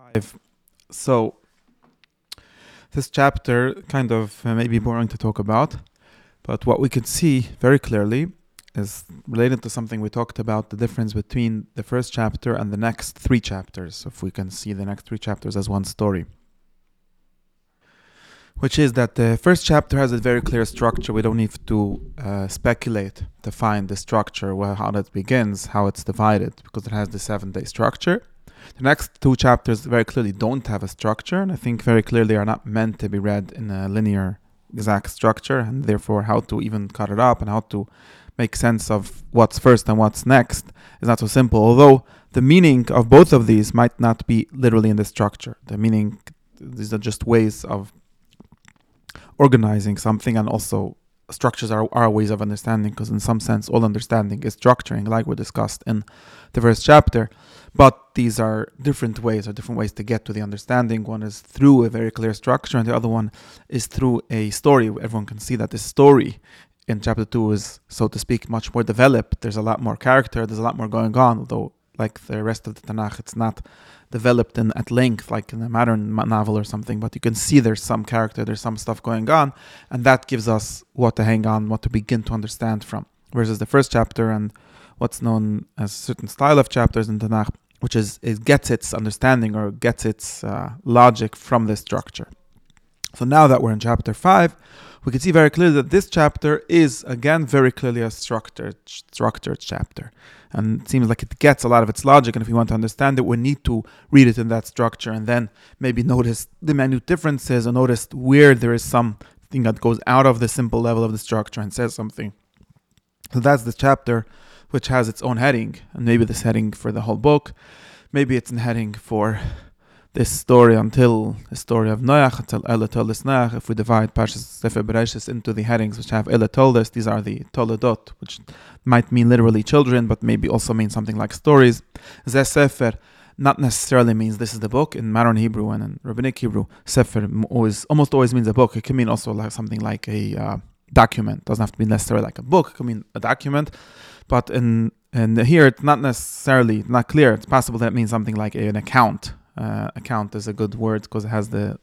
5. So, this chapter kind of may be boring to talk about, but what we can see very clearly is related to something we talked about, the difference between the first chapter and the next 3 chapters, if we can see the next 3 chapters as one story. Which is that the first chapter has a very clear structure. We don't need to speculate to find the structure, how that begins, how it's divided, because it has the 7-day structure. The next 2 chapters very clearly don't have a structure, and I think very clearly are not meant to be read in a linear, exact structure, and therefore how to even cut it up and how to make sense of what's first and what's next is not so simple. Although the meaning of both of these might not be literally in the structure. The meaning, these are just ways of organizing something, and also structures are ways of understanding, because in some sense all understanding is structuring, like we discussed in the first chapter. But these are different ways to get to the understanding. One is through a very clear structure, and the other one is through a story. Everyone can see that the story in chapter 2 is, so to speak, much more developed. There's a lot more character, there's a lot more going on, although like the rest of the Tanakh, it's not developed at length like in a modern novel or something, but you can see there's some character, there's some stuff going on, and that gives us what to hang on, what to begin to understand from. Versus the first chapter and what's known as a certain style of chapters in Tanakh, which is it gets its understanding or gets its logic from this structure. So now that we're in chapter 5, we can see very clearly that this chapter is, again, very clearly a structured chapter. And it seems like it gets a lot of its logic, and if we want to understand it, we need to read it in that structure and then maybe notice the minute differences or notice where there is something that goes out of the simple level of the structure and says something. So that's the chapter which has its own heading, and maybe this heading for the whole book. Maybe it's a heading for this story until the story of Noach, until Ella told us Noach. If we divide Parshas Sefer Bereshis into the headings which have Ella told us, these are the Toledot, which might mean literally children, but maybe also mean something like stories. Zeh Sefer not necessarily means this is the book. In modern Hebrew and in Rabbinic Hebrew, Sefer almost always means a book. It can mean also like something like a document. It doesn't have to be necessarily like a book. It can mean a document. But in here, it's not necessarily not clear. It's possible that it means something like an account. Account is a good word because it has the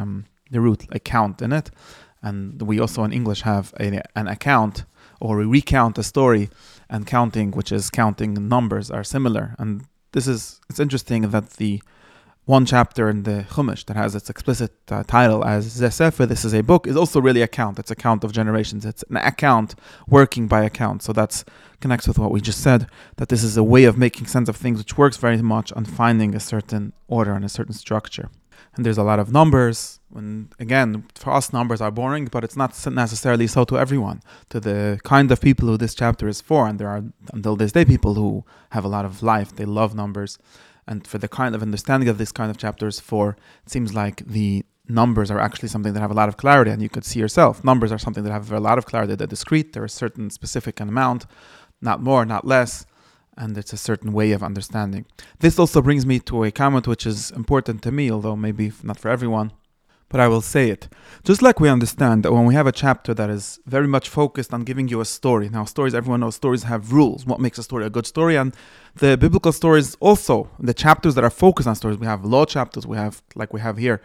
root account in it, and we also in English have an account, or we recount a story, and counting, which is counting numbers, are similar. And it's interesting that the one chapter in the Chumash that has its explicit title as Zeh Sefer, this is a book, is also really a count. It's a count of generations. It's an account working by account. So that connects with what we just said, that this is a way of making sense of things which works very much on finding a certain order and a certain structure. And there's a lot of numbers. And again, for us, numbers are boring, but it's not necessarily so to everyone, to the kind of people who this chapter is for. And there are, until this day, people who have a lot of life. They love numbers. And for the kind of understanding of this kind of chapters for, it seems like the numbers are actually something that have a lot of clarity, and you could see yourself. Numbers are something that have a lot of clarity. They're discrete. They're a certain specific amount, not more, not less, and it's a certain way of understanding. This also brings me to a comment which is important to me, although maybe not for everyone, but I will say it. Just like we understand that when we have a chapter that is very much focused on giving you a story. Now, stories, everyone knows stories have rules. What makes a story a good story? And the biblical stories also, the chapters that are focused on stories, we have law chapters, we have, like we have here,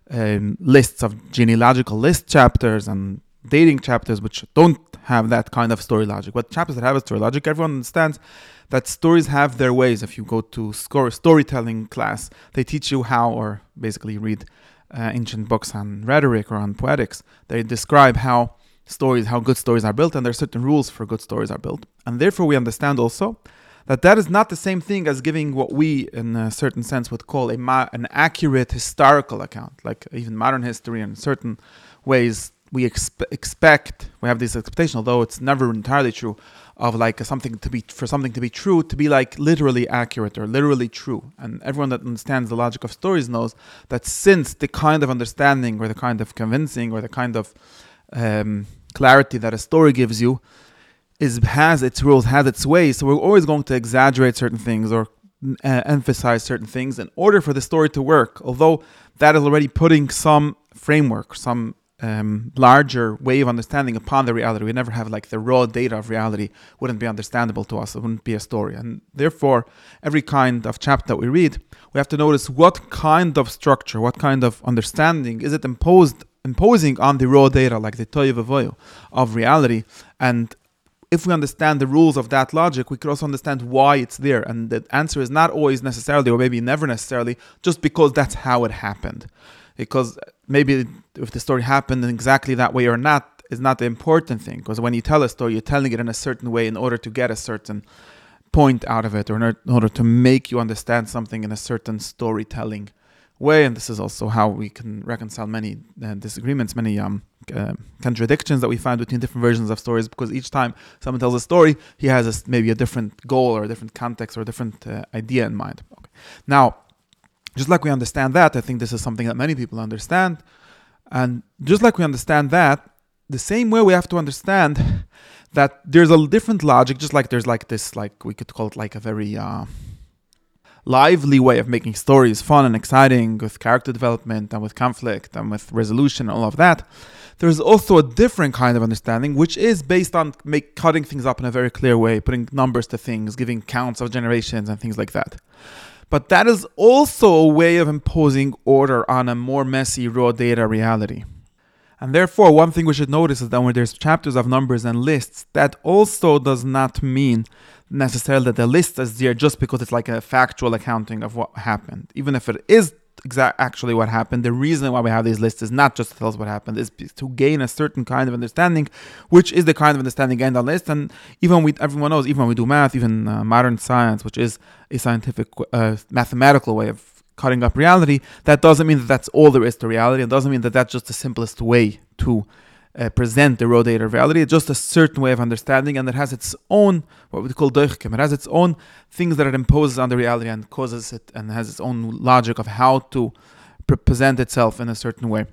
lists of genealogical list chapters and dating chapters, which don't have that kind of story logic. But chapters that have a story logic, everyone understands that stories have their ways. If you go to storytelling class, they teach you how, or basically read ancient books on rhetoric or on poetics. They describe how good stories are built, and there are certain rules for good stories are built. And therefore we understand also that is not the same thing as giving what we, in a certain sense, would call an accurate historical account. Like even modern history, in certain ways, we have this expectation, although it's never entirely true, of like something to be true, to be like literally accurate or literally true. And everyone that understands the logic of stories knows that since the kind of understanding or the kind of convincing or the kind of clarity that a story gives you has its rules, has its ways, so we're always going to exaggerate certain things or emphasize certain things in order for the story to work, although that is already putting some framework, some larger way of understanding upon the reality. We never have like the raw data of reality wouldn't be understandable to us. It wouldn't be a story. And therefore, every kind of chapter that we read, we have to notice what kind of structure, what kind of understanding is it imposing on the raw data, like the toy of reality. And if we understand the rules of that logic, we could also understand why it's there. And the answer is not always necessarily, or maybe never necessarily, just because that's how it happened. Because maybe if the story happened in exactly that way or not is not the important thing. Because when you tell a story, you're telling it in a certain way in order to get a certain point out of it, or in order to make you understand something in a certain storytelling way. And this is also how we can reconcile many disagreements, many contradictions that we find between different versions of stories, because each time someone tells a story, he has maybe a different goal or a different context or a different idea in mind. Okay. Now, just like we understand that, I think this is something that many people understand. And just like we understand that, the same way we have to understand that there's a different logic, just like there's like this, like we could call it like a very lively way of making stories fun and exciting with character development and with conflict and with resolution and all of that. There's also a different kind of understanding, which is based on cutting things up in a very clear way, putting numbers to things, giving counts of generations and things like that. But that is also a way of imposing order on a more messy raw data reality. And therefore, one thing we should notice is that when there's chapters of numbers and lists, that also does not mean necessarily that the list is there just because it's like a factual accounting of what happened. Even if it is actually what happened, the reason why we have these lists is not just to tell us what happened, is to gain a certain kind of understanding, which is the kind of understanding in the list. And everyone knows, even when we do math, even modern science, which is a scientific, mathematical way of cutting up reality, that doesn't mean that that's all there is to reality. It doesn't mean that that's just the simplest way to present the raw data of reality. It's just a certain way of understanding, and it has its own, what we call doichkim. It has its own things that it imposes on the reality and causes it, and has its own logic of how to present itself in a certain way.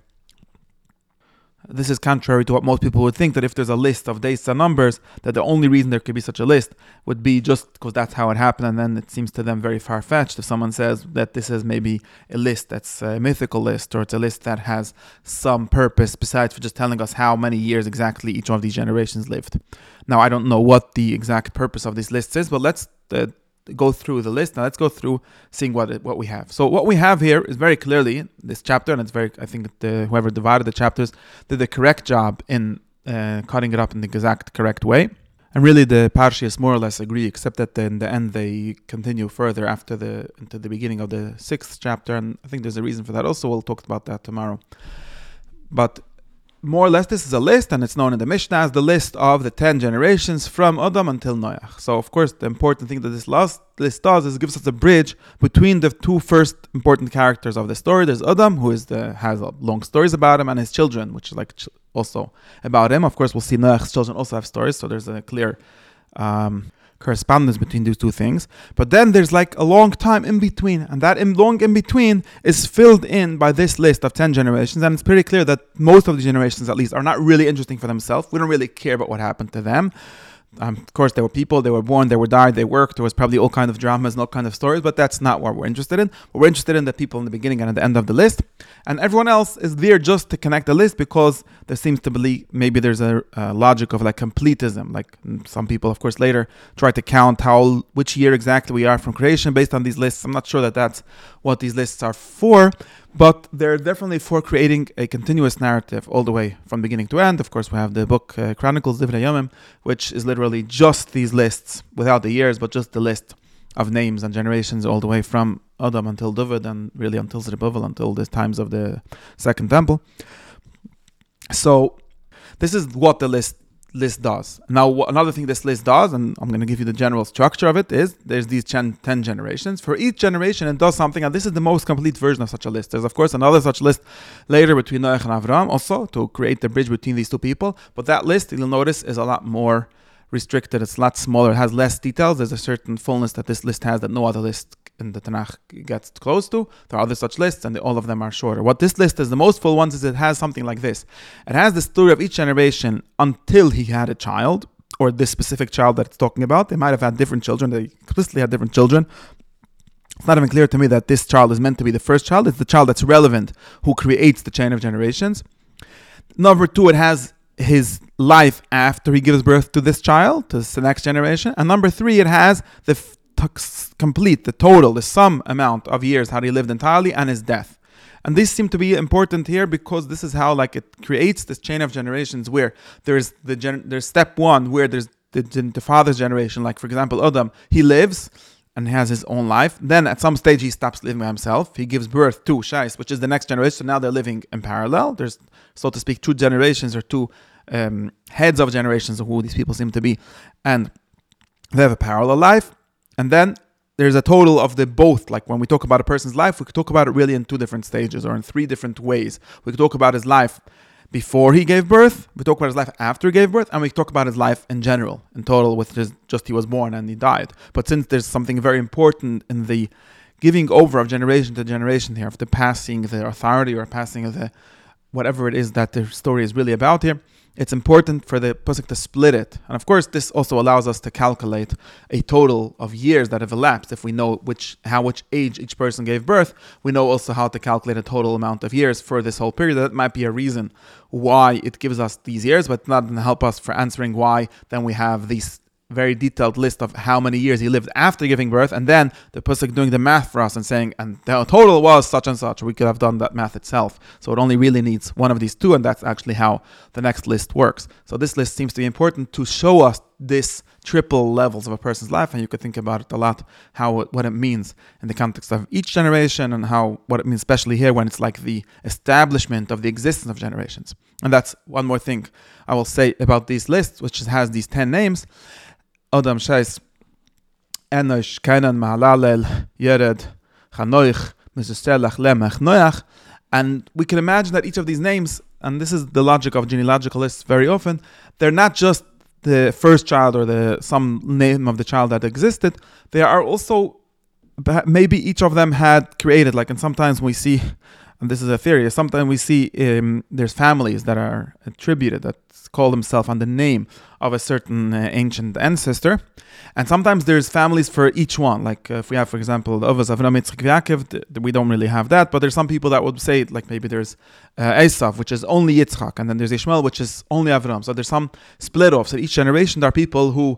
This is contrary to what most people would think, that if there's a list of dates and numbers, that the only reason there could be such a list would be just because that's how it happened, and then it seems to them very far-fetched if someone says that this is maybe a list that's a mythical list, or it's a list that has some purpose besides for just telling us how many years exactly each of these generations lived. Now, I don't know what the exact purpose of these lists is, but let's go through the list. Now let's go through seeing what we have. So what we have here is very clearly this chapter, and it's very, I think whoever divided the chapters did the correct job in cutting it up in the exact correct way. And really the Parshas more or less agree, except that in the end they continue further into the beginning of the 6th chapter, and I think there's a reason for that also. We'll talk about that tomorrow. But more or less, this is a list, and it's known in the Mishnah as the list of the 10 generations from Adam until Noach. So, of course, the important thing that this list does is it gives us a bridge between the two first important characters of the story. There's Adam, who has long stories about him, and his children, which is like also about him. Of course, we'll see Noach's children also have stories, so there's a clear correspondence between these two things. But then there's like a long time in between, and that long in between is filled in by this list of 10 generations, and it's pretty clear that most of the generations, at least, are not really interesting for themselves. We don't really care about what happened to them. Of course, there were people, they were born, they were died, they worked, there was probably all kind of dramas and all kind of stories, but that's not what we're interested in. We're interested in the people in the beginning and at the end of the list, and everyone else is there just to connect the list, because there seems to be, maybe there's a logic of like completism, like some people, of course, later try to count which year exactly we are from creation based on these lists. I'm not sure that that's what these lists are for, but they're definitely for creating a continuous narrative all the way from beginning to end. Of course, we have the book Chronicles Divrei Yomim, which is literally just these lists without the years, but just the list of names and generations all the way from Adam until David, and really until Zerubbabel, until the times of the Second Temple. So this is what the list does. Now, another thing this list does, and I'm going to give you the general structure of it, is there's these 10 generations. For each generation, it does something, and this is the most complete version of such a list. There's, of course, another such list later between Noach and Avram, also to create the bridge between these two people. But that list, you'll notice, is a lot more restricted. It's a lot smaller. It has less details. There's a certain fullness that this list has that no other list in the Tanakh gets close to. There are other such lists, and all of them are shorter. What this list is, the most full ones, is it has something like this. It has the story of each generation until he had a child, or this specific child that it's talking about. They might have had different children. They explicitly had different children. It's not even clear to me that this child is meant to be the first child. It's the child that's relevant who creates the chain of generations. Number 2, it has his life after he gives birth to this child, to the next generation. And number 3, it has the total, the sum amount of years how he lived entirely and his death. And these seem to be important here because this is how it creates this chain of generations where there's step 1 where there's the father's generation, like for example Adam, he lives and has his own life. Then at some stage he stops living by himself. He gives birth to Shais, which is the next generation. So now they're living in parallel. There's, so to speak, 2 generations or 2 heads of generations of who these people seem to be. And they have a parallel life. And then there's a total of the both. Like when we talk about a person's life, we could talk about it really in 2 different stages or in 3 different ways. We could talk about his life before he gave birth, we talk about his life after he gave birth, and we talk about his life in general, in total, with just he was born and he died. But since there's something very important in the giving over of generation to generation here, of the passing the authority or passing of the whatever it is that the story is really about here, it's important for the pasuk to split it. And of course, this also allows us to calculate a total of years that have elapsed. If we know which age each person gave birth, we know also how to calculate a total amount of years for this whole period. That might be a reason why it gives us these years, but not going to help us for answering why then we have these very detailed list of how many years he lived after giving birth, and then the pasuk doing the math for us and saying, and the total was such and such. We could have done that math itself. So it only really needs one of these 2, and that's actually how the next list works. So this list seems to be important to show us this triple levels of a person's life, and you could think about it a lot, what it means in the context of each generation, and what it means especially here when it's like the establishment of the existence of generations. And that's one more thing I will say about these lists, which has these 10 names. Adam, Shais, Enosh, Kainan, Mahalalel, Yered, Chanoich, Mesustelach, Lemech, Noach. And we can imagine that each of these names, and this is the logic of genealogical lists very often, they're not just the first child or some name of the child that existed. They are also, maybe each of them had created, and sometimes we see, and this is a theory, sometimes we see there's families that are attributed, that call themselves on the name of a certain ancient ancestor. And sometimes there's families for each one. Like if we have, for example, the Avos, Avram, Yitzchak, Yaakov, we don't really have that. But there's some people that would say, like maybe there's Esav, which is only Yitzchak. And then there's Ishmael, which is only Avram. So there's some split-offs. So each generation there are people who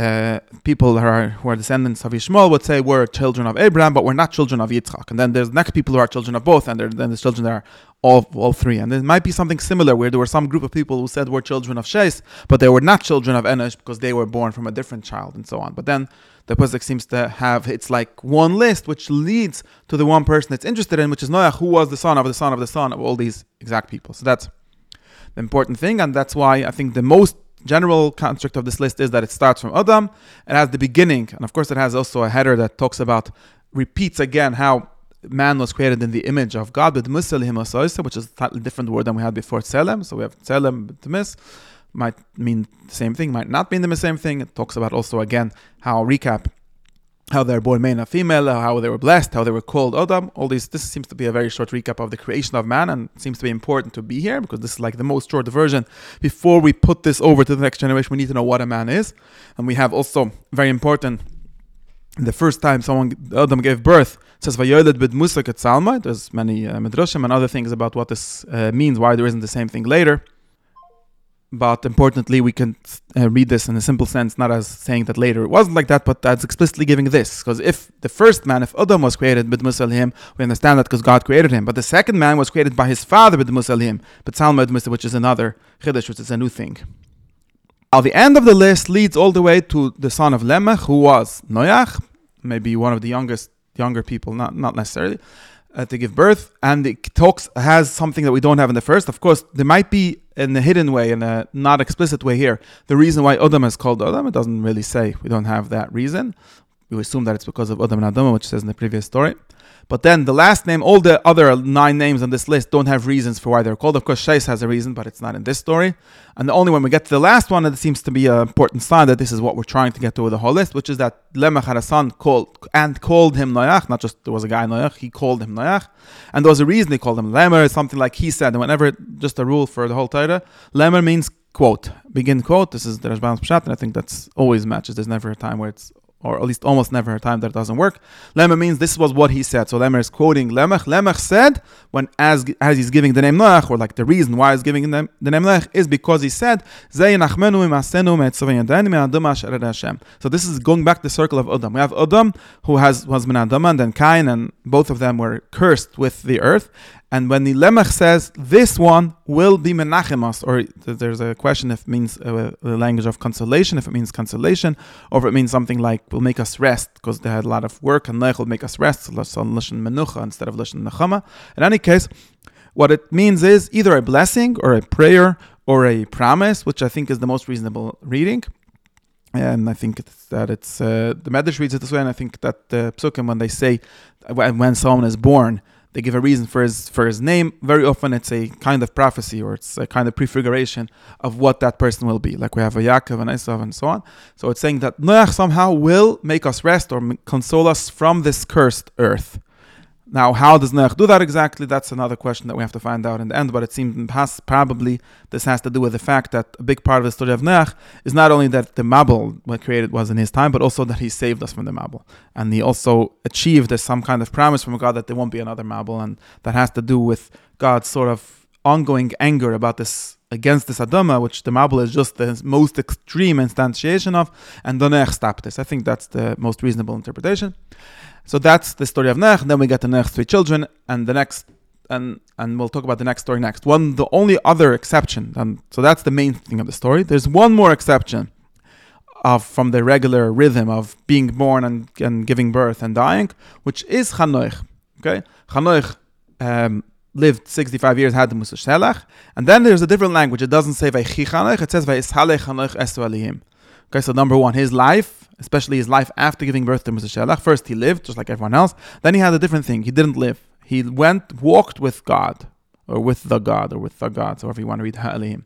are descendants of Ishmael would say we're children of Abraham, but we're not children of Yitzchak. And then there's next people who are children of both, and then there's children that are all 3. And there might be something similar where there were some group of people who said we're children of Shais, but they were not children of Enosh because they were born from a different child, and so on. But then the pasuk seems to have, it's like one list which leads to the one person it's interested in, which is Noach, who was the son of the son of the son of all these exact people. So that's the important thing, and that's why I think the most general construct of this list is that it starts from Adam. It has the beginning, and of course it has also a header that repeats again how man was created in the image of God, which is a slightly different word than we had before, Tselem. So we have Tselem, Tmis, might mean the same thing, might not mean the same thing. It talks about also again how they were born male and female, how they were blessed, how they were called Adam. All this seems to be a very short recap of the creation of man, and it seems to be important to be here because this is like the most short version. Before we put this over to the next generation, we need to know what a man is. And we have also very important, the first time Adam gave birth, it says Vayoled bid Musa Ketsalma. There's many midrashim and other things about what this means, why there isn't the same thing later. But importantly, we can read this in a simple sense, not as saying that later it wasn't like that, but as explicitly giving this. Because if the first man, if Adam was created bid Musa Lihim, we understand that because God created him. But the second man was created by his father bid Musa Lihim, but Salma bid Musa, which is another chiddush, which is a new thing. Now, the end of the list leads all the way to the son of Lemech, who was Noach, maybe one of the younger people, not necessarily, to give birth. And it has something that we don't have in the first. Of course, there might be in a hidden way, in a not explicit way here, the reason why Adam is called Adam. It doesn't really say. We don't have that reason. We assume that it's because of Adam and Adam, which says in the previous story. But then the last name, all the other 9 names on this list don't have reasons for why they're called. Of course, Shais has a reason, but it's not in this story. And only when we get to the last one, it seems to be an important sign that this is what we're trying to get to with the whole list, which is that Lemech had a son called him Noach. Not just there was a guy Noach, he called him Noach. And there was a reason they called him Lemer, something like he said. And whenever, just a rule for the whole Torah, Lemer means quote, begin quote. This is the Rashban's Pshat, and I think that's always matches. There's never a time where it's or at least almost never a time that it doesn't work. Lemech means this was what he said. So Lemech is quoting Lemech. Lemech said, when as he's giving the name Noach, or like the reason why he's giving the name Noach is because he said, so this is going back to the circle of Adam. We have Adam, who was Min Adama, and then Cain, and both of them were cursed with the earth. And when the Lemech says, this one will be Menachem us, or there's a question if it means the language of consolation, if it means consolation, or if it means something like will make us rest, because they had a lot of work, and Noach will make us rest, so Lashon Menucha instead of Lashon Nechama. In any case, what it means is either a blessing, or a prayer, or a promise, which I think is the most reasonable reading. And I think it's the Medrash reads it this way, and I think that the Psukim, when they say, when someone is born, they give a reason for his name. Very often it's a kind of prophecy, or it's a kind of prefiguration of what that person will be. Like we have a Yaakov and Esav and so on. So it's saying that Noach somehow will make us rest or console us from this cursed earth. Now, how does Noach do that exactly? That's another question that we have to find out in the end. But it seems probably this has to do with the fact that a big part of the story of Noach is not only that the Mabul created was in his time, but also that he saved us from the Mabul. And he also achieved some kind of promise from God that there won't be another Mabul. And that has to do with God's sort of ongoing anger about this, against this Adama, which the Mabul is just the most extreme instantiation of. And Noach stopped this. I think that's the most reasonable interpretation. So that's the story of Noach. Then we get the Noach's 3 children, and the next, and we'll talk about the next story next. The only other exception, and so that's the main thing of the story. There's one more exception from the regular rhythm of being born and giving birth and dying, which is Chanoich. Okay, Chanoich lived 65 years, had the Musa Shelach, and then there's a different language. It doesn't say Vaychi Chanoich, it says Vayishalech Chanoich Esu Alihim. Okay, so number one, his life, especially his life after giving birth to Musa Shelach. First, he lived just like everyone else. Then he had a different thing. He didn't live. He walked with God, or with the gods, or if you want to read Ha'alihim.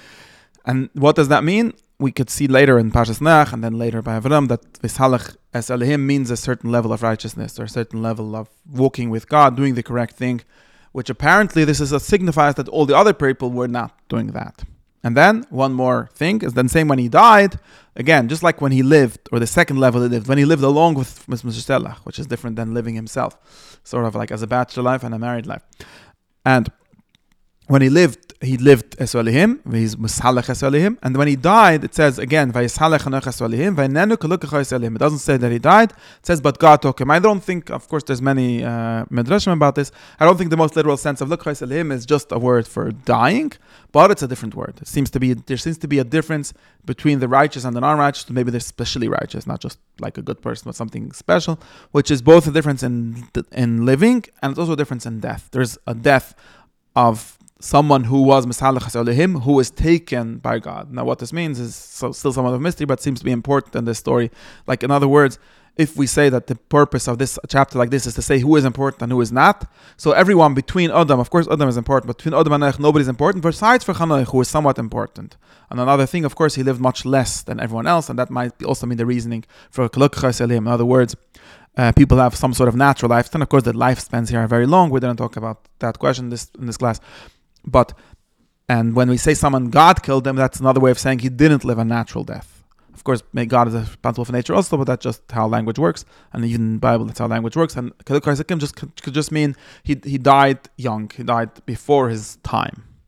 And what does that mean? We could see later in Parshas Noach, and then later by Avram, that Vishalach Es Alihim means a certain level of righteousness, or a certain level of walking with God, doing the correct thing, which apparently this signifies that all the other people were not doing that. And then, one more thing, is then saying when he died, again, just like when he lived, or the second level he lived, when he lived along with Musa Shelach, which is different than living himself, sort of like as a bachelor life and a married life. And when he lived Esu Alihim, he's Mishalech Esu Alihim, and when he died, it says again, Vayishalech Hanoch Esu Alihim, Vaynenu Kalukacha Esu Alihim. It doesn't say that he died, it says, but God took him. I don't think, of course, there's many Midrashim about this, I don't think the most literal sense of Lukcha Esu Alihim is just a word for dying, but it's a different word. There seems to be a difference between the righteous and the non-righteous, maybe they're especially righteous, not just like a good person, but something special, which is both a difference in living, and it's also a difference in death. There's a death of someone who was Mishalech Esu Alihim, who was taken by God. Now, what this means is still somewhat of a mystery, but seems to be important in this story. Like, in other words, if we say that the purpose of this chapter like this is to say who is important and who is not, so everyone between Adam, of course Adam is important, but between Adam and Noach, nobody's important, besides for Chanoich, who is somewhat important. And another thing, of course, he lived much less than everyone else, and that might also mean the reasoning for Kalukacha Esu Alihim. In other words, people have some sort of natural lifespan. Of course, the lifespans here are very long. We didn't talk about that question in this class. And when we say someone God killed them, that's another way of saying he didn't live a natural death. Of course, God is responsible for nature also, but that's just how language works. And even in the Bible, that's how language works. And Kalukacha Esu Alihim could just mean he died young. He died before his time.